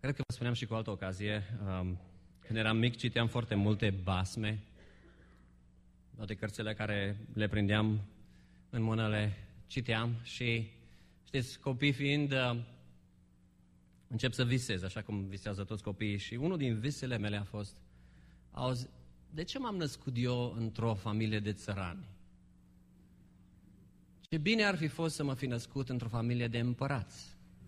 Cred că vă spuneam și cu altă ocazie, când eram mic citeam foarte multe basme, toate cărțile care le prindeam în mână le citeam și, știți, copii fiind, încep să visez, așa cum visează toți copiii, și unul din visele mele a fost, auzi, de ce m-am născut eu într-o familie de țărani? Ce bine ar fi fost să mă fi născut într-o familie de împărați,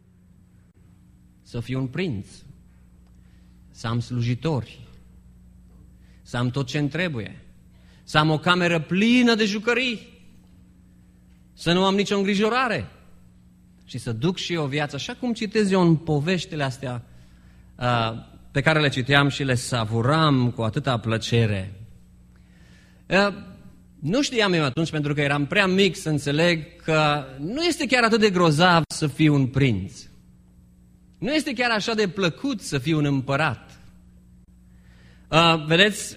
să fiu un prinț, să am slujitori, să am tot ce-mi trebuie, să am o cameră plină de jucării, să nu am nicio îngrijorare și să duc și o viață, așa cum citez eu în poveștile astea pe care le citeam și le savuram cu atâta plăcere. Nu știam eu atunci, pentru că eram prea mic să înțeleg că nu este chiar atât de grozav să fii un prinț. Nu este chiar așa de plăcut să fii un împărat. Vedeți,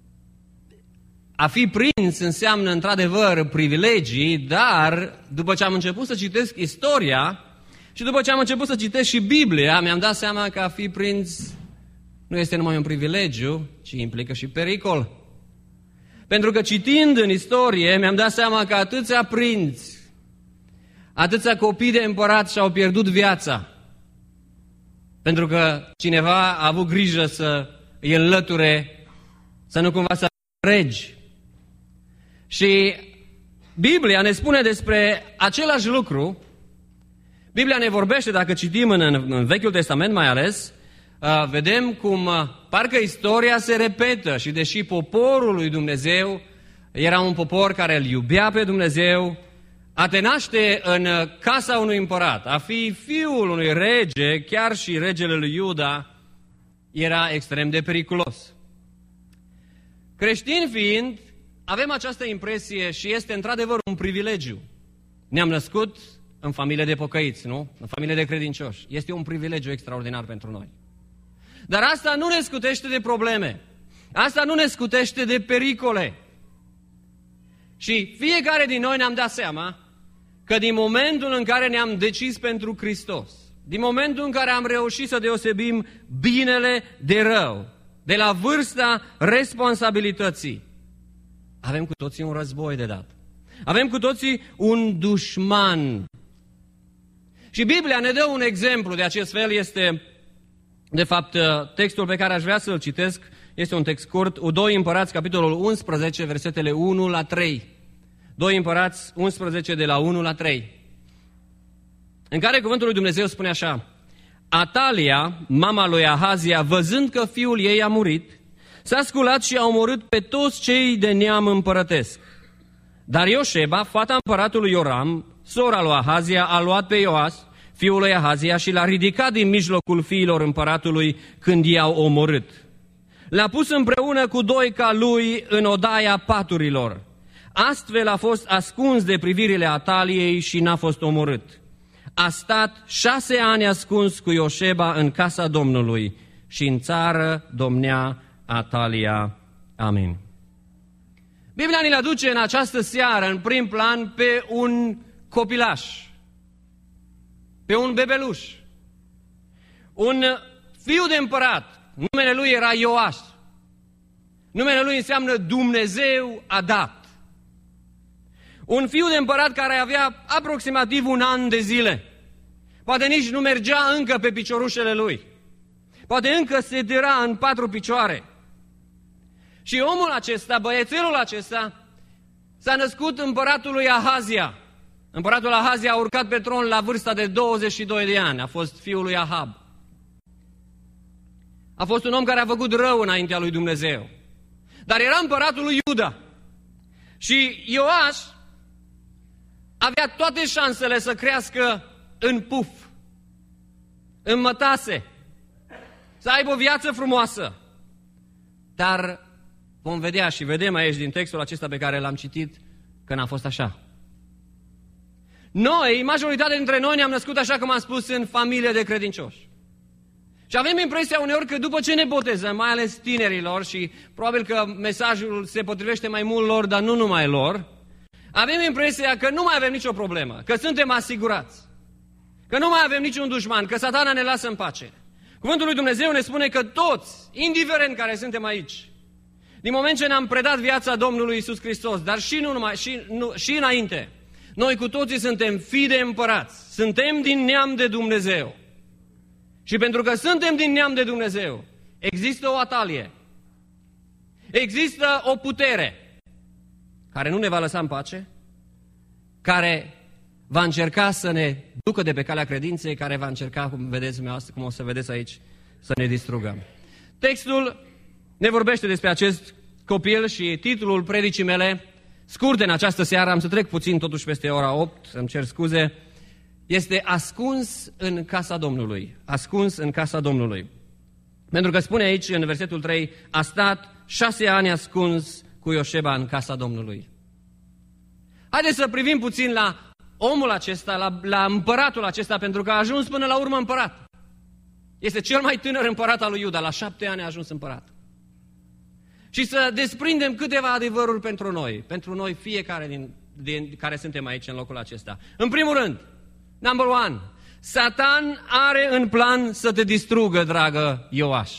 a fi prinț înseamnă într-adevăr privilegii, dar după ce am început să citesc istoria și după ce am început să citesc și Biblia, mi-am dat seama că a fi prinț nu este numai un privilegiu, ci implică și pericol. Pentru că citind în istorie, mi-am dat seama că atâția prinți, atâția copii de împărat și-au pierdut viața. Pentru că cineva a avut grijă să îi înlăture, să nu cumva să regi. Și Biblia ne spune despre același lucru. Biblia ne vorbește, dacă citim în Vechiul Testament mai ales, vedem cum parcă istoria se repetă și deși poporul lui Dumnezeu era un popor care îl iubea pe Dumnezeu, a te naște în casa unui împărat, a fi fiul unui rege, chiar și regele lui Iuda, era extrem de periculos. Creștini fiind, avem această impresie și este într-adevăr un privilegiu. Ne-am născut în familie de pocăiți, nu? În familie de credincioși. Este un privilegiu extraordinar pentru noi. Dar asta nu ne scutește de probleme. Asta nu ne scutește de pericole. Și fiecare din noi ne-am dat seama că din momentul în care ne-am decis pentru Hristos, din momentul în care am reușit să deosebim binele de rău, de la vârsta responsabilității, avem cu toții un război de dat. Avem cu toții un dușman. Și Biblia ne dă un exemplu de acest fel, este, de fapt, textul pe care aș vrea să-l citesc, este un text scurt, 2 Împărați, capitolul 11, versetele 1 la 3. 2 Împărați 11, de la 1 la 3. În care cuvântul lui Dumnezeu spune așa: Atalia, mama lui Ahazia, văzând că fiul ei a murit, s-a sculat și a omorât pe toți cei de neam împărătesc. Dar Ioșeba, fata împăratului Ioram, sora lui Ahazia, a luat pe Ioas, fiul lui Ahazia, și l-a ridicat din mijlocul fiilor împăratului când i-au omorât. L-a pus împreună cu 2 ca lui în odaia paturilor. Astfel a fost ascuns de privirile Ataliei și n-a fost omorât. A stat 6 ani ascuns cu Ioșeba în casa Domnului și în țară domnea Atalia. Amin. Biblia ne-l aduce în această seară, în prim plan, pe un copilaș, pe un bebeluș, un fiu de împărat. Numele lui era Ioas. Numele lui înseamnă Dumnezeu a dat. Un fiu de împărat care avea aproximativ 1 an de zile. Poate nici nu mergea încă pe piciorușele lui. Poate încă se dera în 4 picioare. Și omul acesta, băiețelul acesta, s-a născut împăratul lui Ahazia. Împăratul Ahazia a urcat pe tron la vârsta de 22 de ani. A fost fiul lui Ahab. A fost un om care a făcut rău înaintea lui Dumnezeu. Dar era împăratul lui Iuda. Și Ioas avea toate șansele să crească în puf, în mătase, să aibă o viață frumoasă. Dar vom vedea și vedem aici din textul acesta pe care l-am citit că n-a fost așa. Noi, majoritatea dintre noi, ne-am născut, așa cum am spus, în familie de credincioși. Și avem impresia uneori că după ce ne botezăm, mai ales tinerilor, și probabil că mesajul se potrivește mai mult lor, dar nu numai lor, avem impresia că nu mai avem nicio problemă, că suntem asigurați, că nu mai avem niciun dușman, că Satana ne lasă în pace. Cuvântul lui Dumnezeu ne spune că toți, indiferent care suntem aici, din moment ce ne-am predat viața Domnului Iisus Hristos, dar și înainte, noi cu toții suntem fii de împărați, suntem din neam de Dumnezeu. Și pentru că suntem din neam de Dumnezeu, există o atalie, există o putere care nu ne va lăsa în pace, care va încerca să ne ducă de pe calea credinței, care va încerca, cum o să vedeți aici, să ne distrugă. Textul ne vorbește despre acest copil și titlul predicii mele, scurt în această seară, am să trec puțin totuși peste ora 8, îmi cer scuze, este ascuns în casa Domnului. Ascuns în casa Domnului. Pentru că spune aici, în versetul 3, a stat 6 ani ascuns cu Ioșeba în casa Domnului. Haideți să privim puțin la omul acesta, la împăratul acesta, pentru că a ajuns până la urmă împărat. Este cel mai tânăr împărat al lui Iuda, la 7 ani a ajuns împărat. Și să desprindem câteva adevăruri pentru noi fiecare din care suntem aici în locul acesta. În primul rând, number one, Satan are în plan să te distrugă, dragă Ioaș.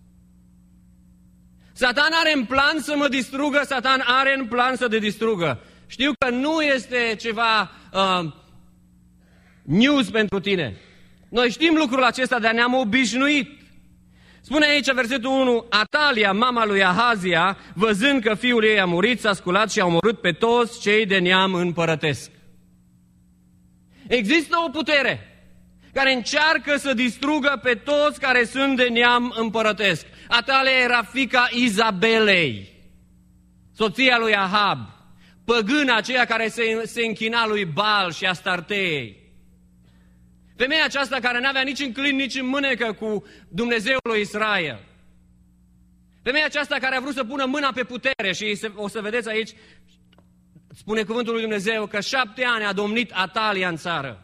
Satan are în plan să mă distrugă, Satan are în plan să te distrugă. Știu că nu este ceva news pentru tine. Noi știm lucrul acesta, dar ne-am obișnuit. Spune aici, versetul 1, Atalia, mama lui Ahazia, văzând că fiul ei a murit, s-a sculat și a omorât pe toți cei de neam împărătesc. Există o putere care încearcă să distrugă pe toți care sunt de neam împărătesc. Atalia era fiica Izabelei, soția lui Ahab, păgâna aceea care se închina lui Baal și Astartei. Femeia aceasta care n-avea nici în clin, nici în mânecă cu Dumnezeul lui Israel. Femeia aceasta care a vrut să pună mâna pe putere și o să vedeți aici, spune cuvântul lui Dumnezeu că 7 ani a domnit Atalia în țară.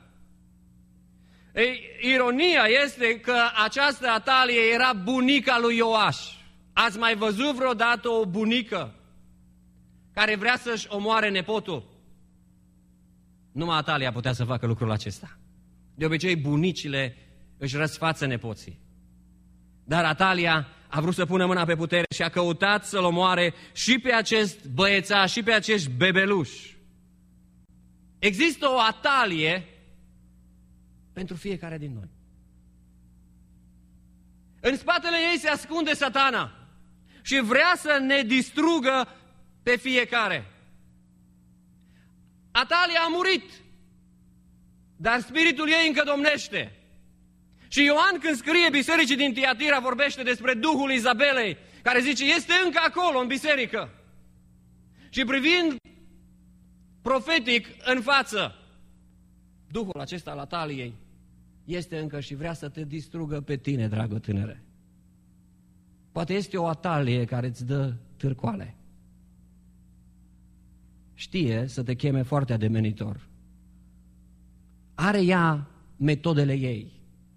Ironia este că această Atalie era bunica lui Ioaș. Ați mai văzut vreodată o bunică care vrea să-și omoare nepotul? Numai Atalia putea să facă lucrul acesta. De obicei, bunicile își răsfață nepoții. Dar Atalia a vrut să pună mâna pe putere și a căutat să-l omoare și pe acest băiețaș, și pe acești bebeluși. Există o Atalie pentru fiecare din noi. În spatele ei se ascunde Satana și vrea să ne distrugă pe fiecare. Atalia a murit, dar spiritul ei încă domnește. Și Ioan, când scrie bisericii din Tiatira, vorbește despre Duhul Izabelei, care zice, este încă acolo, în biserică. Și privind profetic în față, Duhul acesta al Ataliei este încă și vrea să te distrugă pe tine, dragă tânăre. Poate este o Atalie care îți dă târcoale. Știe să te cheme foarte ademenitor. Are ea metodele ei.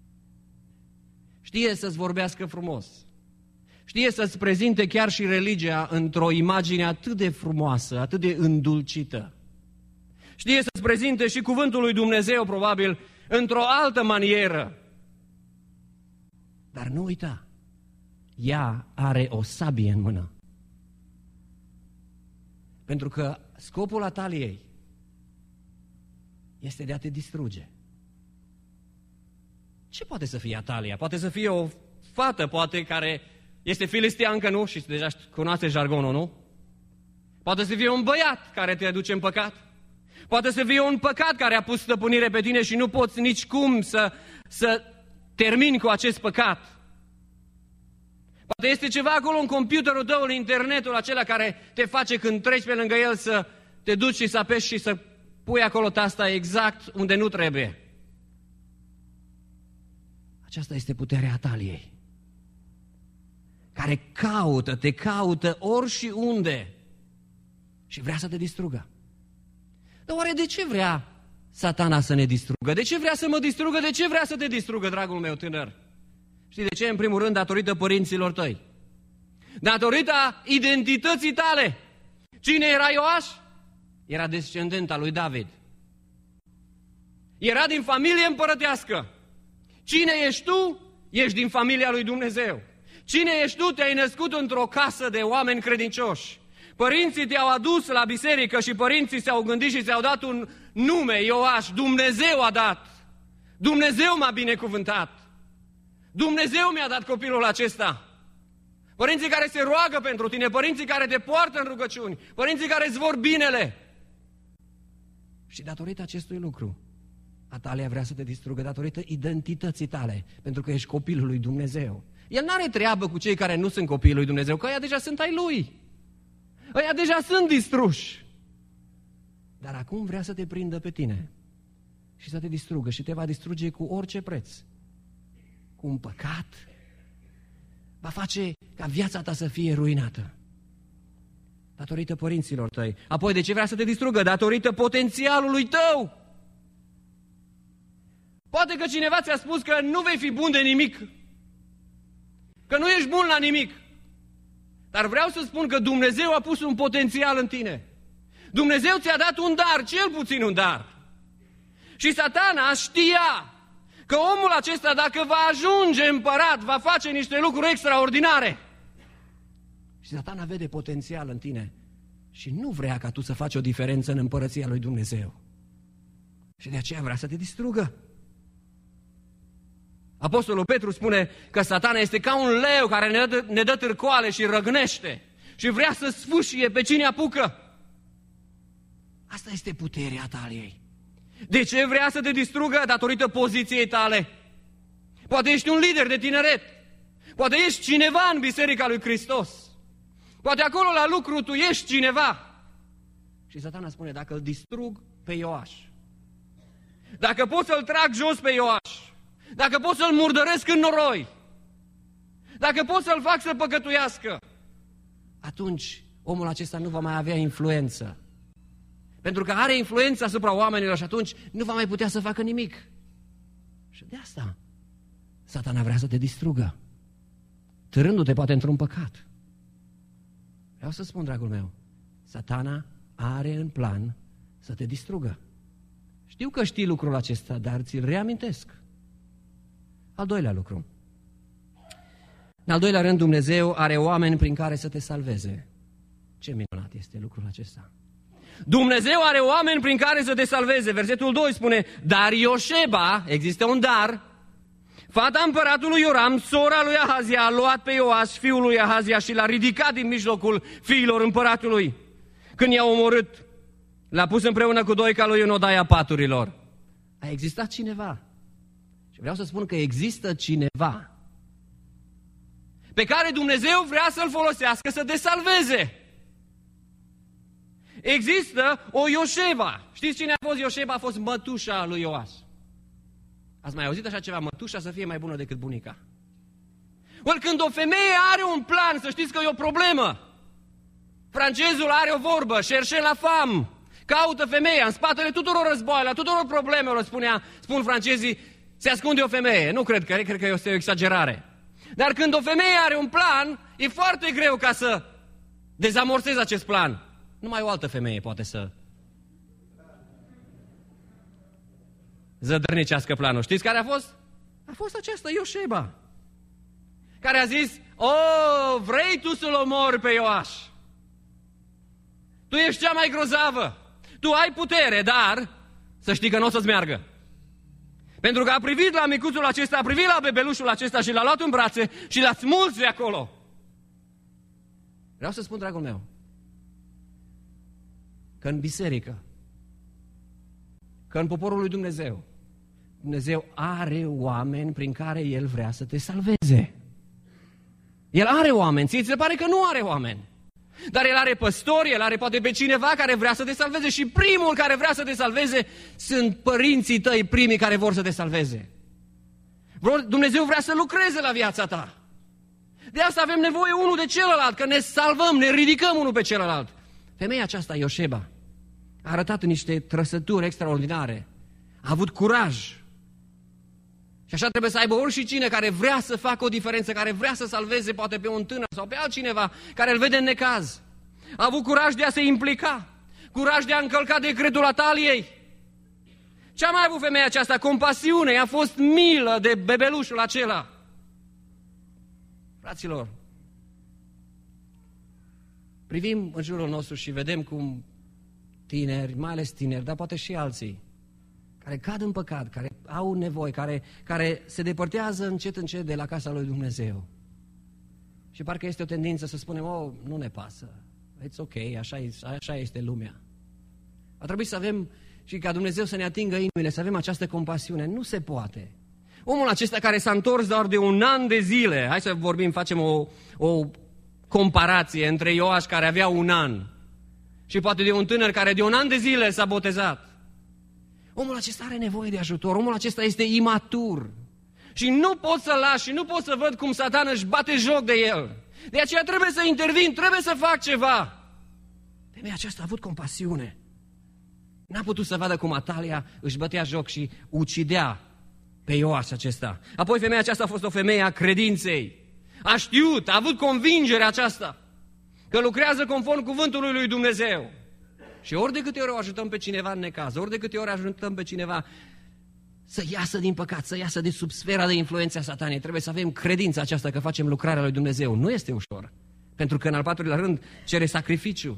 Știe să-ți vorbească frumos. Știe să-ți prezinte chiar și religia într-o imagine atât de frumoasă, atât de îndulcită. Știe să-ți prezinte și cuvântul lui Dumnezeu, probabil, într-o altă manieră. Dar nu uita, ea are o sabie în mână. Pentru că scopul Ataliei este de a te distruge. Ce poate să fie Atalia? Poate să fie o fată, poate, care este filisteancă, nu? Și deja cunoaște jargonul, nu? Poate să fie un băiat care te aduce în păcat. Poate să fie un păcat care a pus stăpânire pe tine și nu poți nici cum să termini cu acest păcat. Poate este ceva acolo în computerul tău, în internetul acela care te face când treci pe lângă el să te duci și să apeși și să pui acolo tasta exact unde nu trebuie. Aceasta este puterea Ataliei, care te caută ori și unde și vrea să te distrugă. Dar oare de ce vrea Satana să ne distrugă? De ce vrea să mă distrugă? De ce vrea să te distrugă, dragul meu tânăr? Știi de ce? În primul rând, datorită părinților tăi. Datorită identității tale. Cine era Ioaș? Era descendent al lui David. Era din familie împărătească. Cine ești tu? Ești din familia lui Dumnezeu. Cine ești tu? Te-ai născut într-o casă de oameni credincioși. Părinții te-au adus la biserică și părinții s-au gândit și ți-au dat un nume, Ioaș. Dumnezeu a dat. Dumnezeu m-a binecuvântat. Dumnezeu mi-a dat copilul acesta. Părinții care se roagă pentru tine, părinții care te poartă în rugăciuni, părinții care îți vor binele. Și datorită acestui lucru, Atalia vrea să te distrugă datorită identității tale, pentru că ești copilul lui Dumnezeu. El n-are treabă cu cei care nu sunt copiii lui Dumnezeu, că ăia deja sunt ai lui. Ăia deja sunt distruși. Dar acum vrea să te prindă pe tine și să te distrugă și te va distruge cu orice preț. Cu un păcat. Va face ca viața ta să fie ruinată. Datorită părinților tăi. Apoi de ce vrea să te distrugă? Datorită potențialului tău. Poate că cineva ți-a spus că nu vei fi bun de nimic. Că nu ești bun la nimic. Dar vreau să spun că Dumnezeu a pus un potențial în tine. Dumnezeu ți-a dat un dar, cel puțin un dar. Și Satana știa că omul acesta, dacă va ajunge împărat, va face niște lucruri extraordinare. Și Satana vede potențial în tine și nu vrea ca tu să faci o diferență în împărăția lui Dumnezeu. Și de aceea vrea să te distrugă. Apostolul Petru spune că Satana este ca un leu care ne dă târcoale și răgnește și vrea să sfâșie pe cine apucă. Asta este puterea Ataliei. De ce vrea să te distrugă? Datorită poziției tale. Poate ești un lider de tineret. Poate ești cineva în Biserica lui Hristos. Poate acolo la lucru tu ești cineva. Și Satana spune, dacă îl distrug pe Ioaș, dacă pot să-l trag jos pe Ioaș, dacă pot să-l murdăresc în noroi, dacă pot să-l fac să păcătuiască, atunci omul acesta nu va mai avea influență. Pentru că are influență asupra oamenilor și atunci nu va mai putea să facă nimic. Și de asta Satana vrea să te distrugă, târându-te poate într-un păcat. Vreau să spun, dragul meu, Satana are în plan să te distrugă. Știu că știi lucrul acesta, dar ți-l reamintesc. Al doilea lucru. În al doilea rând, Dumnezeu are oameni prin care să te salveze. Ce minunat este lucrul acesta. Dumnezeu are oameni prin care să te salveze. Versetul 2 spune, dar Ioșeba, există un dar, fata împăratului Ioram, sora lui Ahazia, a luat pe Ioaș, fiul lui Ahazia, și l-a ridicat din mijlocul fiilor împăratului. Când i-a omorât, l-a pus împreună cu doica lui în odaia paturilor. A existat cineva. Și vreau să spun că există cineva pe care Dumnezeu vrea să-l folosească să te salveze. Există o Ioșeba. Știți cine a fost Ioșeba? A fost mătușa lui Ioaș. Ați mai auzit așa ceva? Mătușa să fie mai bună decât bunica. Ori când o femeie are un plan, să știți că e o problemă. Francezul are o vorbă, cherchez la femme. Caută femeia în spatele tuturor războaielor, tuturor problemelor, spun francezii, se ascunde o femeie. Nu cred că este o exagerare. Dar când o femeie are un plan, e foarte greu ca să dezamorseze acest plan. Numai o altă femeie poate să zădărnicească planul. Știți care a fost? A fost aceasta Ioșeba, care a zis, vrei tu să-l omori pe Ioaș? Tu ești cea mai grozavă. Tu ai putere, dar să știi că nu o să-ți meargă. Pentru că a privit la micuțul acesta, a privit la bebelușul acesta și l-a luat în brațe și l-a smuls de acolo. Vreau să spun, dragul meu, că în biserică, că în poporul lui Dumnezeu, Dumnezeu are oameni prin care El vrea să te salveze. El are oameni, ție ți se pare că nu are oameni. Dar El are păstori, El are poate pe cineva care vrea să te salveze și primul care vrea să te salveze sunt părinții tăi primii care vor să te salveze. Dumnezeu vrea să lucreze la viața ta. De asta avem nevoie unul de celălalt, că ne salvăm, ne ridicăm unul pe celălalt. Femeia aceasta, Ioșeba, a arătat niște trăsături extraordinare. A avut curaj. Și așa trebuie să aibă oricine care vrea să facă o diferență, care vrea să salveze poate pe un tânăr sau pe altcineva care îl vede în necaz. A avut curaj de a se implica, curaj de a încălca decretul Ataliei. Ce a mai avut femeia aceasta? Compasiune, a fost milă de bebelușul acela. Fraților, privim în jurul nostru și vedem cum tineri, mai ales tineri, dar poate și alții, care cad în păcat, care au nevoi, care se depărtează încet de la casa lui Dumnezeu. Și parcă este o tendință să spunem, nu ne pasă, it's ok, așa este lumea. A trebuit să avem și ca Dumnezeu să ne atingă inimile, să avem această compasiune. Nu se poate. Omul acesta care s-a întors doar de 1 an de zile, hai să vorbim, facem o comparație între Ioaș care avea 1 an și poate de un tânăr care de 1 an de zile s-a botezat. Omul acesta are nevoie de ajutor, omul acesta este imatur. Și nu pot să lași și nu pot să văd cum Satan își bate joc de el. De aceea trebuie să intervin, trebuie să fac ceva. Femeia aceasta a avut compasiune. N-a putut să vadă cum Atalia își bătea joc și ucidea pe Ioaș acesta. Apoi femeia aceasta a fost o femeie a credinței. A știut, a avut convingerea aceasta că lucrează conform cuvântului lui Dumnezeu. Și ori de câte ori o ajutăm pe cineva în necaz, ori de câte ori ajutăm pe cineva să iasă din păcat, să iasă de sub sfera de influență a Satanei, trebuie să avem credința aceasta că facem lucrarea lui Dumnezeu. Nu este ușor, pentru că în al 4-lea rând cere sacrificiu.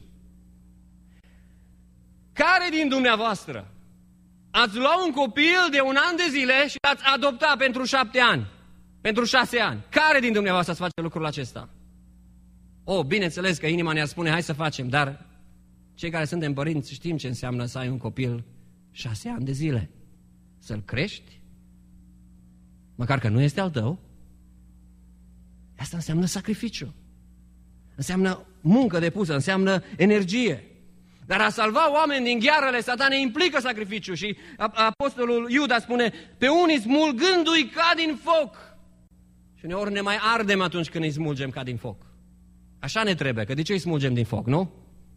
Care din dumneavoastră ați luat un copil de 1 an de zile și l-ați adoptat pentru 7 ani, pentru 6 ani? Care din dumneavoastră ați face lucrul acesta? Bineînțeles că inima ne spune, hai să facem, dar cei care suntem părinți știm ce înseamnă să ai un copil 6 ani de zile. Să-l crești, măcar că nu este al tău. Asta înseamnă sacrificiu. Înseamnă muncă depusă, înseamnă energie. Dar a salva oameni din ghearele Satanei implică sacrificiu. Și apostolul Iuda spune, pe unii smulgându-i ca din foc. Și uneori ne mai ardem atunci când îi smulgem ca din foc. Așa ne trebuie, că de ce îi smulgem din foc, nu?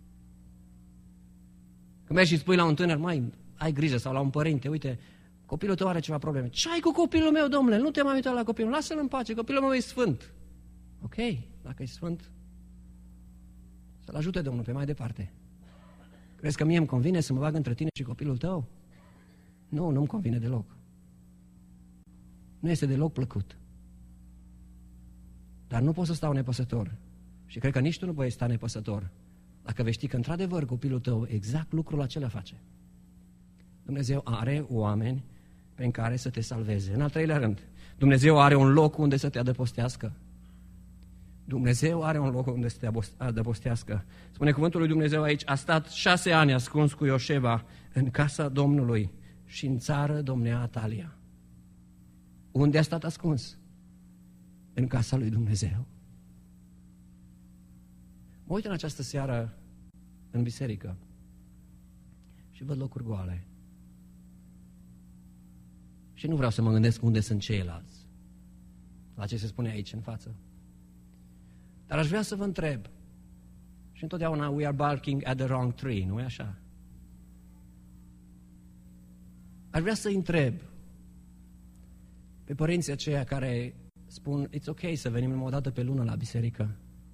Când mergi și spui la un tânăr, ai grijă, sau la un părinte, uite, copilul tău are ceva probleme. Ce ai cu copilul meu, domnule? Nu te mai uita la copilul, lasă-l în pace, copilul meu e sfânt. Ok, dacă e sfânt, să-l ajute Domnul pe mai departe. Crezi că mie îmi convine să mă bag între tine și copilul tău? Nu-mi convine deloc. Nu este deloc plăcut. Dar nu pot să stau nepăsător. Și cred că nici tu nu poți sta nepăsător dacă vei ști că într-adevăr copilul tău exact lucrul acela face. Dumnezeu are oameni pe care să te salveze. În al 3-lea rând, Dumnezeu are un loc unde să te adăpostească. Dumnezeu are un loc unde să te adăpostească. Spune cuvântul lui Dumnezeu aici, a stat 6 ani ascuns cu Ioșeba în casa Domnului și în țară domnea Atalia. Unde a stat ascuns? În casa lui Dumnezeu. Mă uit în această seară în biserică și văd locuri goale. Și nu vreau să mă gândesc unde sunt ceilalți, la ce se spune aici în față. Dar aș vrea să vă întreb, și întotdeauna we are barking at the wrong tree, nu e așa? Aș vrea să-i întreb pe părinții aceia care spun, it's ok să venim numai o dată pe lună la biserică.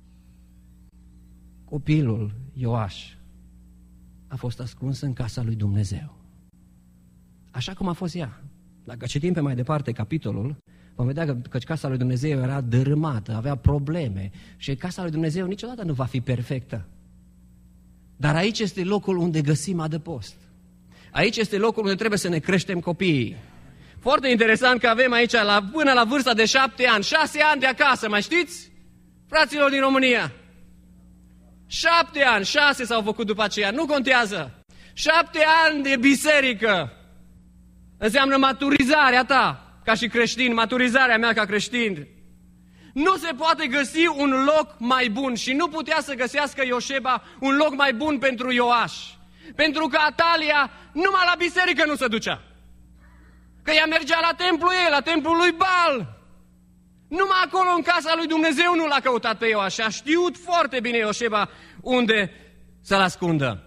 Copilul Ioaș a fost ascuns în casa lui Dumnezeu. Așa cum a fost ea. Dacă citim pe mai departe capitolul, vom vedea că casa lui Dumnezeu era dărâmată, avea probleme și casa lui Dumnezeu niciodată nu va fi perfectă. Dar aici este locul unde găsim adăpost. Aici este locul unde trebuie să ne creștem copiii. Foarte interesant că avem aici până la vârsta de 7 ani, 6 ani de acasă, mai știți? Fraților din România. 7 ani, 6 s-au făcut după aceea, nu contează. 7 ani de biserică înseamnă maturizarea ta ca și creștin, maturizarea mea ca creștin. Nu se poate găsi un loc mai bun și nu putea să găsească Ioșeba un loc mai bun pentru Ioaș. Pentru că Atalia numai la biserică nu se ducea. Că ea mergea la templul ei, la templul lui Baal. Numai acolo în casa lui Dumnezeu nu l-a căutat pe Ioaș și a știut foarte bine Ioșeba unde să-l ascundă.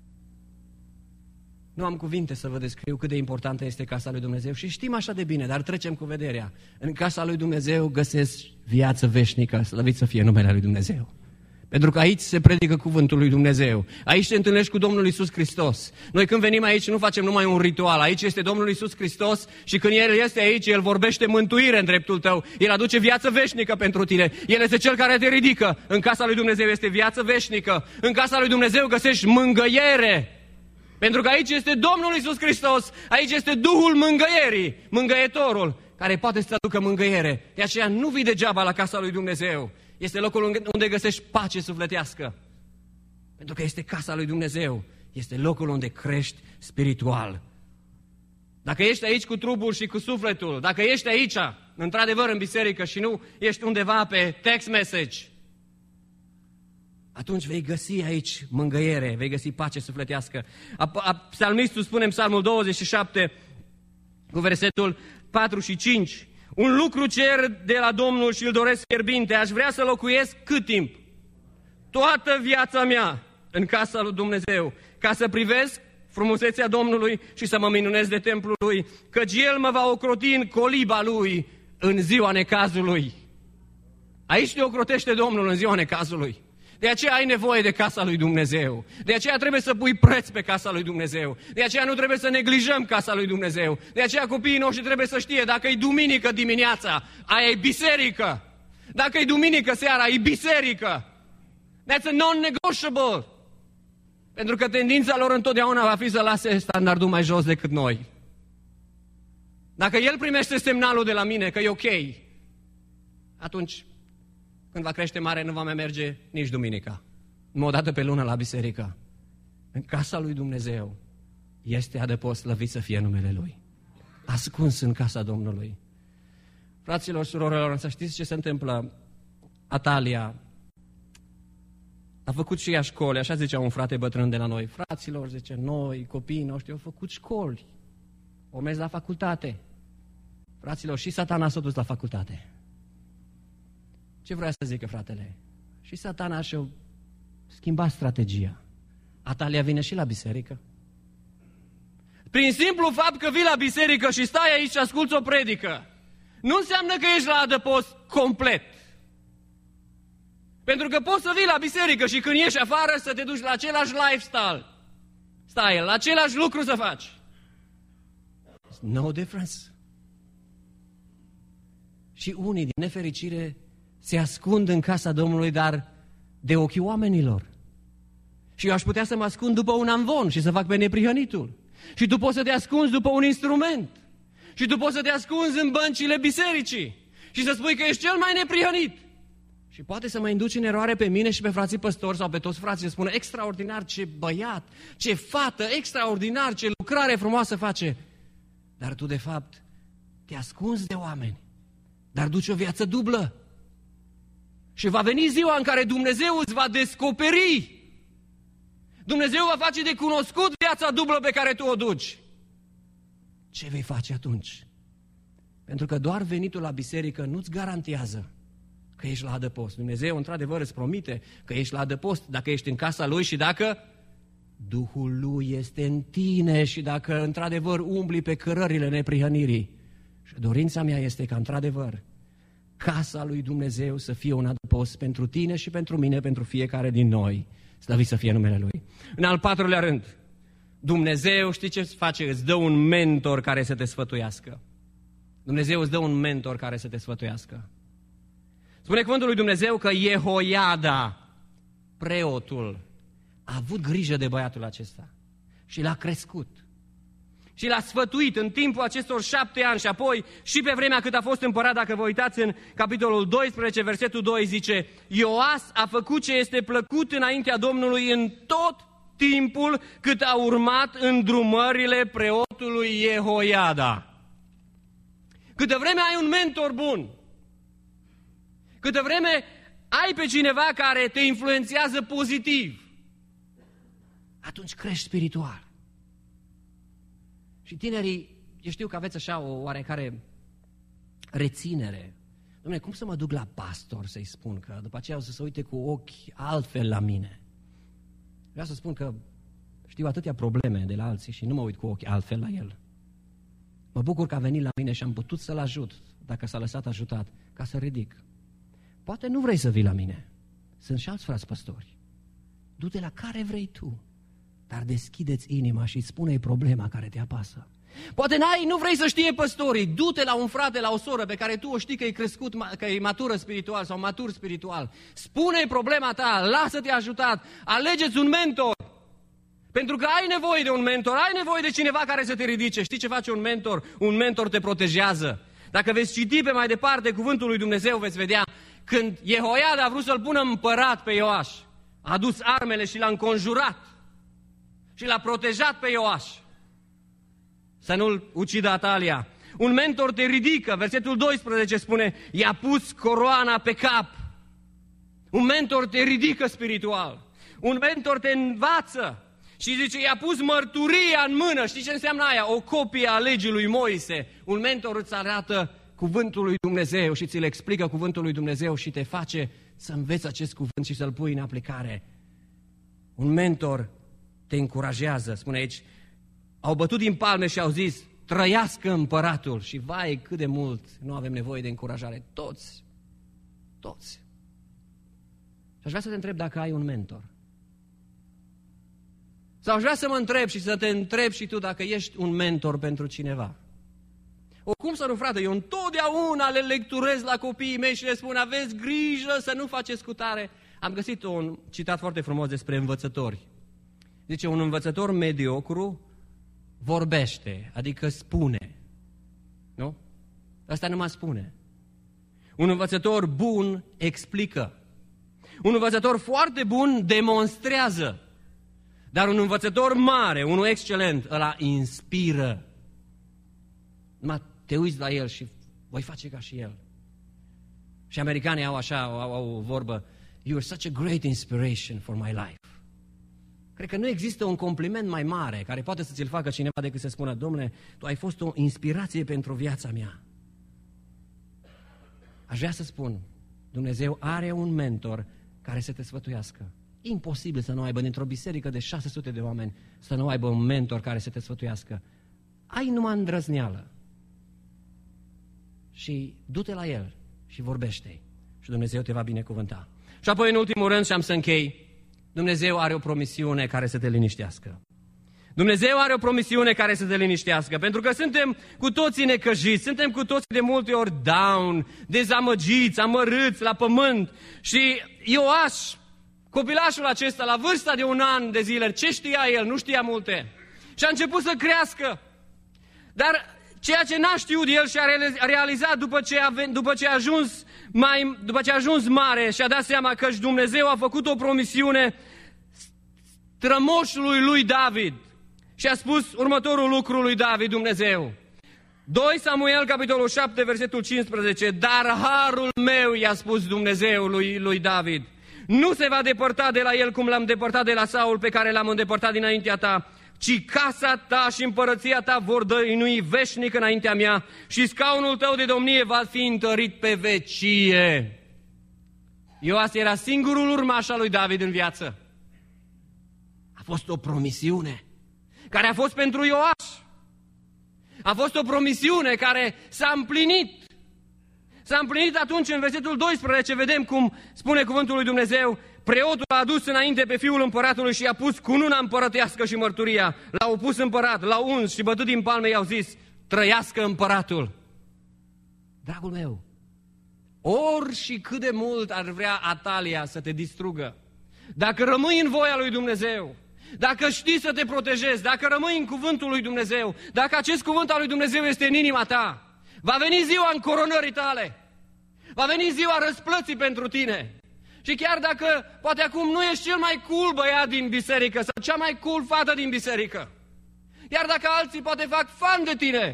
Nu am cuvinte să vă descriu cât de importantă este casa lui Dumnezeu și știm așa de bine, dar trecem cu vederea. În casa lui Dumnezeu găsesc viață veșnică, slăvit să fie numele lui Dumnezeu. Pentru că aici se predică cuvântul lui Dumnezeu. Aici te întâlnești cu Domnul Iisus Hristos. Noi când venim aici nu facem numai un ritual. Aici este Domnul Iisus Hristos și când El este aici, El vorbește mântuire în dreptul tău. El aduce viață veșnică pentru tine. El este Cel care te ridică. În casa lui Dumnezeu este viață veșnică. În casa lui Dumnezeu găsești mângăiere. Pentru că aici este Domnul Iisus Hristos. Aici este Duhul mângăierii, mângăietorul, care poate să aducă mângăiere. De aceea nu vii degeaba la casa lui Dumnezeu. Este locul unde găsești pace sufletească. Pentru că este casa lui Dumnezeu. Este locul unde crești spiritual. Dacă ești aici cu trupul și cu sufletul, dacă ești aici, într-adevăr în biserică și nu ești undeva pe text message, atunci vei găsi aici mângăiere, vei găsi pace sufletească. Psalmistul spune în Psalmul 27, cu versetul 4 și 5, un lucru cer de la Domnul și îl doresc fierbinte, aș vrea să locuiesc cât timp? Toată viața mea în casa lui Dumnezeu, ca să privesc frumusețea Domnului și să mă minunez de templul Lui, căci El mă va ocroti în coliba Lui în ziua necazului. Aici te ocrotește Domnul în ziua necazului. De aceea ai nevoie de casa lui Dumnezeu. De aceea trebuie să pui preț pe casa lui Dumnezeu. De aceea nu trebuie să neglijăm casa lui Dumnezeu. De aceea copiii noștri trebuie să știe, dacă e duminică dimineața, aia e biserică. Dacă e duminică seara, e biserică. That's a non-negotiable. Pentru că tendința lor întotdeauna va fi să lase standardul mai jos decât noi. Dacă el primește semnalul de la mine că e ok, atunci, când va crește mare, nu va mai merge nici duminica. Numai o dată pe lună la biserică. În casa lui Dumnezeu este adăpost, slăvit să fie numele Lui. Ascuns în casa Domnului. Fraților, surorilor, să știți ce se întâmplă? Atalia a făcut și ea școli, așa zicea un frate bătrân de la noi. Fraților, zice, noi, copiii noștri, au făcut școli. Au mers la facultate. Fraților, și Satana s-a dus la facultate. Ce vrea să zică fratele? Și Satana și-a schimbat strategia. Atalia vine și la biserică. Prin simplu fapt că vii la biserică și stai aici și asculți o predică, nu înseamnă că ești la adăpost complet. Pentru că poți să vii la biserică și când ieși afară să te duci la același lifestyle. Stai, la același lucru să faci. No difference. Și unii, din nefericire, se ascund în casa Domnului, dar de ochii oamenilor. Și eu aș putea să mă ascund după un amvon și să fac pe neprihănitul. Și tu poți să te ascunzi după un instrument. Și tu poți să te ascunzi în băncile bisericii. Și să spui că ești cel mai neprihănit. Și poate să mă induci în eroare pe mine și pe frații păstori sau pe toți frații. Să spună, extraordinar, ce băiat, ce fată, extraordinar, ce lucrare frumoasă face. Dar tu, de fapt, te ascunzi de oameni. Dar duci o viață dublă. Și va veni ziua în care Dumnezeu îți va descoperi. Dumnezeu va face de cunoscut viața dublă pe care tu o duci. Ce vei face atunci? Pentru că doar venitul la biserică nu-ți garantează că ești la adăpost. Dumnezeu, într-adevăr, îți promite că ești la adăpost dacă ești în casa Lui și dacă Duhul Lui este în tine și dacă, într-adevăr, umbli pe cărările neprihănirii. Și dorința mea este ca, într-adevăr, casa lui Dumnezeu să fie un adăpost pentru tine și pentru mine, pentru fiecare din noi. Slăvit să fie numele Lui. În al patrulea rând, Dumnezeu, știi ce face? Îți dă un mentor care să te sfătuiască. Dumnezeu îți dă un mentor care să te sfătuiască. Spune cuvântul lui Dumnezeu că Jehoiada, preotul, a avut grijă de băiatul acesta și l-a crescut. Și l-a sfătuit în timpul acestor 7 ani și apoi și pe vremea cât a fost împărat, dacă vă uitați în capitolul 12, versetul 2, zice, Ioas a făcut ce este plăcut înaintea Domnului în tot timpul cât a urmat îndrumările preotului Jehoiada. Câtă vreme ai un mentor bun, câtă vreme ai pe cineva care te influențează pozitiv, atunci crești spiritual. Și tinerii, eu știu că aveți așa o oarecare reținere. Dom'le, cum să mă duc la pastor să-i spun că după aceea o să se uite cu ochi altfel la mine? Vreau să spun că știu atâtea probleme de la alții și nu mă uit cu ochi altfel la el. Mă bucur că a venit la mine și am putut să-l ajut, dacă s-a lăsat ajutat, ca să ridic. Poate nu vrei să vii la mine. Sunt și alți frați păstori. Du-te la care vrei tu, dar deschideți inima și spune-i problema care te apasă. Poate nu vrei să știe păstorii, du-te la un frate, la o soră pe care tu o știi că e crescut, că e matură spiritual sau matur spiritual. Spune-i problema ta, lasă-te ajutat, alegeți un mentor. Pentru că ai nevoie de un mentor, ai nevoie de cineva care să te ridice. Știi ce face un mentor? Un mentor te protejează. Dacă veți citi pe mai departe cuvântul lui Dumnezeu, veți vedea când Jehoiada a vrut să-l pună împărat pe Ioaș, a adus armele și l-a înconjurat și l-a protejat pe Ioaș să nu-l ucidă Atalia. Un mentor te ridică, versetul 12 spune, i-a pus coroana pe cap. Un mentor te ridică spiritual. Un mentor te învață și zice, i-a pus mărturia în mână. Știi ce înseamnă aia? O copie a legii lui Moise. Un mentor îți arată cuvântul lui Dumnezeu și ți-l explică cuvântul lui Dumnezeu și te face să înveți acest cuvânt și să-l pui în aplicare. Un mentor te încurajează, spune aici, au bătut din palme și au zis, trăiască împăratul. Și vai, cât de mult nu avem nevoie de încurajare. Toți. Și aș vrea să te întreb dacă ai un mentor. Sau aș vrea să mă întreb și să te întreb și tu dacă ești un mentor pentru cineva. Cum să nu, frate, eu întotdeauna le lecturez la copiii mei și le spun, aveți grijă să nu faceți cutare. Am găsit un citat foarte frumos despre învățători. Zice, un învățător mediocru vorbește, adică spune. Nu? Asta numai spune. Un învățător bun explică. Un învățător foarte bun demonstrează. Dar un învățător mare, unul excelent, ăla inspiră. Numai te uiți la el și voi face ca și el. Și americanii au așa, au o vorbă, you are such a great inspiration for my life. Cred că nu există un compliment mai mare care poate să ți-l facă cineva decât să spună, domnule, tu ai fost o inspirație pentru viața mea. Aș vrea să spun, Dumnezeu are un mentor care să te sfătuiască. Imposibil să nu aibă dintr-o biserică de 600 de oameni, să nu aibă un mentor care să te sfătuiască. Ai numai îndrăzneală. Și du-te la el și vorbește-i. Și Dumnezeu te va binecuvânta. Și apoi, în ultimul rând, și am să închei, Dumnezeu are o promisiune care să te liniștească. Dumnezeu are o promisiune care să te liniștească, pentru că suntem cu toții necăjiți, suntem cu toții de multe ori down, dezamăgiți, amărâți la pământ. Și Ioaș, copilașul acesta, la vârsta de 1 an de zile, ce știa el? Nu știa multe. Și a început să crească. Dar ceea ce n-a știut el și a realizat după ce a ajuns mare și a dat seama că Dumnezeu a făcut o promisiune strămoșului lui David. Și a spus următorul lucru lui David, Dumnezeu. 2 Samuel, capitolul 7, versetul 15. Dar harul meu, i-a spus Dumnezeu lui David, nu se va depărta de la el cum l-am depărtat de la Saul, pe care l-am îndepărtat dinaintea ta, ci casa ta și împărăția ta vor dăinui veșnic înaintea mea și scaunul tău de domnie va fi întărit pe vecie. Ioas era singurul urmaș al lui David în viață. A fost o promisiune care a fost pentru Ioas. A fost o promisiune care s-a împlinit. S-a împlinit atunci, în versetul 12, vedem cum spune cuvântul lui Dumnezeu, preotul a adus înainte pe fiul împăratului și i-a pus cununa împărătească și mărturia. L-au pus împărat, l-au uns și bătut din palme i-au zis, trăiască împăratul. Dragul meu, ori și cât de mult ar vrea Atalia să te distrugă, dacă rămâi în voia lui Dumnezeu, dacă știi să te protejezi, dacă rămâi în cuvântul lui Dumnezeu, dacă acest cuvânt al lui Dumnezeu este în inima ta, va veni ziua încoronării tale, va veni ziua răsplății pentru tine. Și chiar dacă poate acum nu ești cel mai cool băiat din biserică sau cea mai cool fată din biserică, iar dacă alții poate fac fan de tine,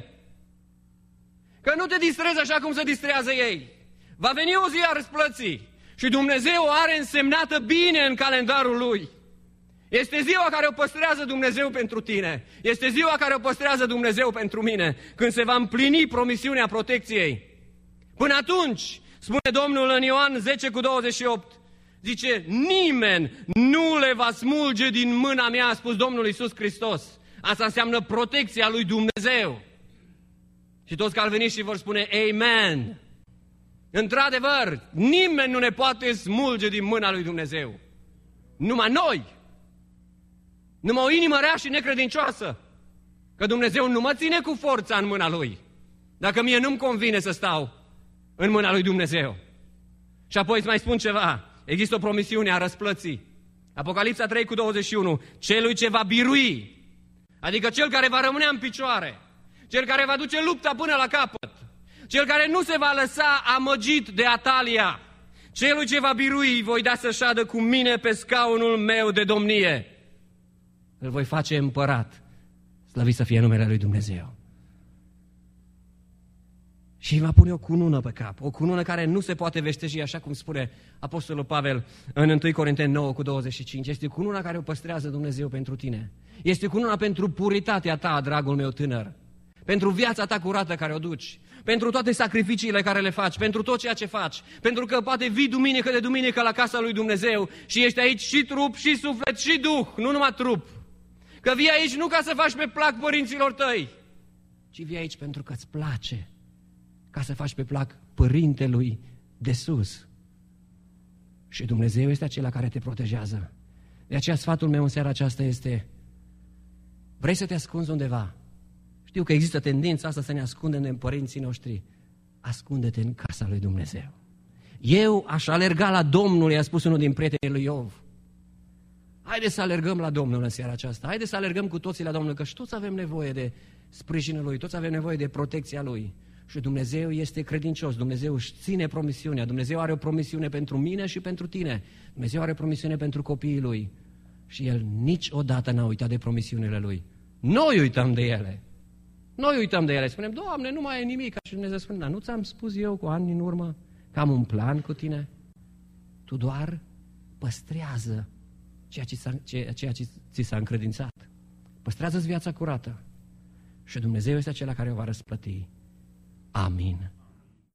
că nu te distrezi așa cum se distrează ei, va veni o zi a răsplății și Dumnezeu o are însemnată bine în calendarul Lui. Este ziua care o păstrează Dumnezeu pentru tine. Este ziua care o păstrează Dumnezeu pentru mine, când se va împlini promisiunea protecției. Până atunci, spune Domnul în Ioan 10:28, zice, nimeni nu le va smulge din mâna mea, a spus Domnul Iisus Hristos. Asta înseamnă protecția lui Dumnezeu. Și toți calviniștii vor spune Amen. Într-adevăr, nimeni nu ne poate smulge din mâna lui Dumnezeu. Numai noi. Numai o inimă rea și necredincioasă. Că Dumnezeu nu mă ține cu forța în mâna Lui. Dacă mie nu-mi convine să stau în mâna lui Dumnezeu. Și apoi îți mai spun ceva. Există o promisiune a răsplății. Apocalipsa 3:21. Celui ce va birui, adică cel care va rămâne în picioare, cel care va duce lupta până la capăt, cel care nu se va lăsa amăgit de Atalia, celui ce va birui, voi da să șadă cu mine pe scaunul meu de domnie. Îl voi face împărat. Slăvit să fie numele lui Dumnezeu. Și îi va pune o cunună pe cap, o cunună care nu se poate veșteji, așa cum spune Apostolul Pavel în 1 Corinteni 9:25. Este cununa care o păstrează Dumnezeu pentru tine. Este cununa pentru puritatea ta, dragul meu tânăr, pentru viața ta curată care o duci, pentru toate sacrificiile care le faci, pentru tot ceea ce faci, pentru că poate vii duminică de duminică la casa lui Dumnezeu și ești aici și trup, și suflet, și duh, nu numai trup. Că vii aici nu ca să faci pe plac părinților tăi, ci vii aici pentru că îți place, ca să faci pe plac Părintelui de sus. Și Dumnezeu este acela care te protejează. De aceea sfatul meu în seara aceasta este: vrei să te ascunzi undeva? Știu că există tendința asta să ne ascundem de părinții noștri. Ascunde-te în casa lui Dumnezeu. Eu aș alerga la Domnul, i-a spus unul din prietenii lui Iov. Haideți să alergăm la Domnul în seara aceasta. Haideți să alergăm cu toții la Domnul, că și toți avem nevoie de sprijinul Lui, toți avem nevoie de protecția Lui. Și Dumnezeu este credincios, Dumnezeu își ține promisiunea, Dumnezeu are o promisiune pentru mine și pentru tine. Dumnezeu are o promisiune pentru copiii Lui. Și El niciodată n-a uitat de promisiunile Lui. Noi uităm de ele. Noi uităm de ele. Spunem: Doamne, nu mai e nimic. Și Dumnezeu spune: dar nu ți-am spus eu cu ani în urmă că am un plan cu tine? Tu doar păstrează ceea ce ți s-a încredințat. Păstrează-ți viața curată. Și Dumnezeu este acela care o va răsplăti. Amin.